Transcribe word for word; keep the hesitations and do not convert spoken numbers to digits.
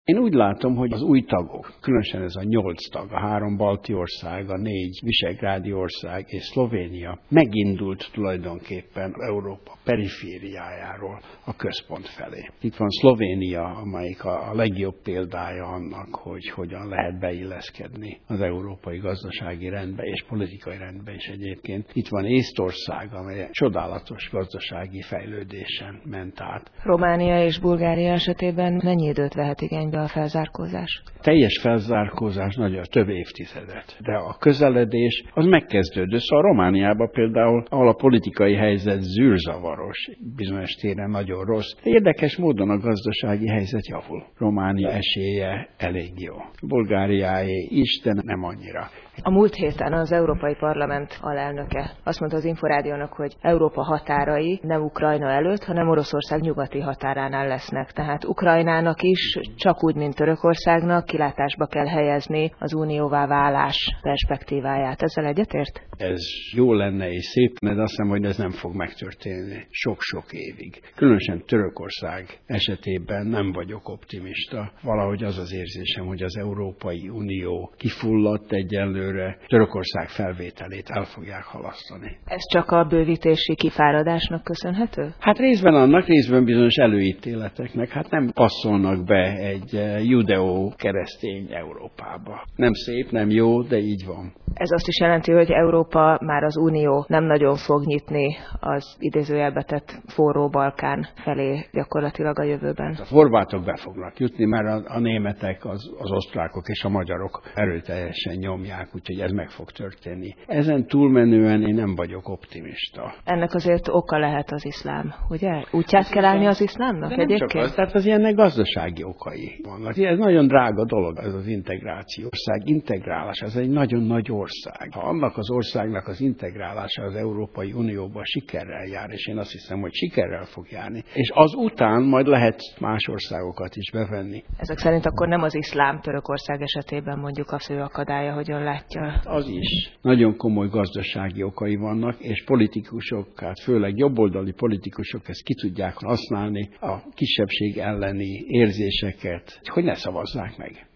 Én úgy látom, hogy az új tagok, különösen ez a nyolc tag, a három balti ország, a négy visegrádi ország és Szlovénia megindult tulajdonképpen Európa perifériájáról a központ felé. Itt van Szlovénia, amelyik a legjobb példája annak, hogy hogyan lehet beilleszkedni az európai gazdasági rendbe és politikai rendbe is egyébként. Itt van Észtország, amely csodálatos gazdasági fejlődésen ment át. Románia és Bulgária esetében mennyi időt vehet igénybe a felzárkózás? Teljes felzárkózás nagyon több évtizedet, de a közeledés az megkezdődött. Szóval Romániában például, ahol a politikai helyzet zűrzavaros, bizonyos téren nagyon rossz, érdekes módon a gazdasági helyzet javul. Románia esélye elég jó. Bulgáriáé is, de nem annyira. A múlt héten az Európai Parlament alelnöke azt mondta az Inforádiónak, hogy Európa határai nem Ukrajna előtt, hanem Oroszország nyugati határánál lesznek. Tehát Ukrajnának is, csak úgy, mint Törökországnak, kilátásba kell helyezni az unióvá válás perspektíváját. Ezzel egyetért? Ez jó lenne és szép, de azt hiszem, hogy ez nem fog megtörténni sok-sok évig. Különösen Törökország esetében nem vagyok optimista. Valahogy az az érzésem, hogy az Európai Unió kifulladt egyenlőre, Törökország felvételét el fogják halasztani. Ez csak a bővítési kifáradásnak köszönhető? Hát részben annak, részben bizonyos előítéleteknek. Hát nem passzolnak be egy judeó-keresztény Európába. Nem szép, nem jó, de így van. Ez azt is jelenti, hogy Európa, már az Unió nem nagyon fog nyitni az idézőjelbe tett forró Balkán felé gyakorlatilag a jövőben. A horvátok be fognak jutni, mert a, a németek, az, az osztrákok és a magyarok erőteljesen nyomják, úgyhogy ez meg fog történni. Ezen túlmenően én nem vagyok optimista. Ennek azért oka lehet az iszlám, ugye? Útját kell állni az iszlámnak egyébként? Csak az, tehát az ilyennek gazdasági okai vannak. Ez nagyon drága dolog, ez az integráció. Ország integrálás, ez egy nagyon nagy ország. Ha annak az országnak az integrálása az Európai Unióban sikerrel jár, és én azt hiszem, hogy sikerrel fog járni, és az után majd lehet más országokat is bevenni. Ezek szerint akkor nem az iszlám Törökország esetében mondjuk a fő akadálya, hogyan látja? Az is. Nagyon komoly gazdasági okai vannak, és politikusok, hát főleg jobboldali politikusok ezt ki tudják használni, a kisebbség elleni érzéseket, hogy ne szavazzák meg.